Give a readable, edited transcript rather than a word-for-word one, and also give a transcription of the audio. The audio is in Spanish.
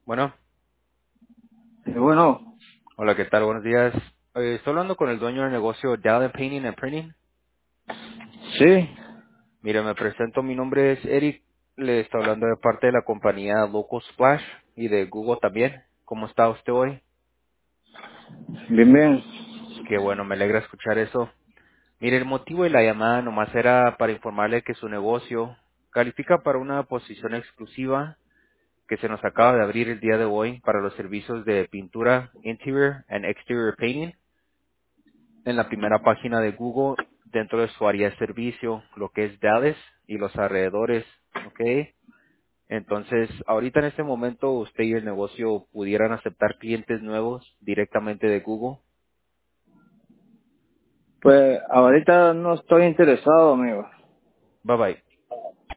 Bueno, Y bueno, hola, ¿qué tal? Buenos días. Estoy hablando con el dueño del negocio Dallin Painting and Printing. sí, Mire, me presento, mi nombre es Eric. Le estoy hablando de parte de la compañía Local Splash y de Google también. ¿Cómo está usted hoy? bien, bien. Qué bueno, me alegra escuchar eso. Mire, el motivo de la llamada nomás era para informarle que su negocio califica para una posición exclusiva que se nos acaba de abrir el día de hoy para los servicios de pintura, interior and exterior painting. En la primera página de Google dentro de su área de servicio, lo que es Dallas y los alrededores, ¿ok? Entonces, ahorita en este momento usted y el negocio pudieran aceptar clientes nuevos directamente de Google. Pues ahorita no estoy interesado, amigo. Bye bye.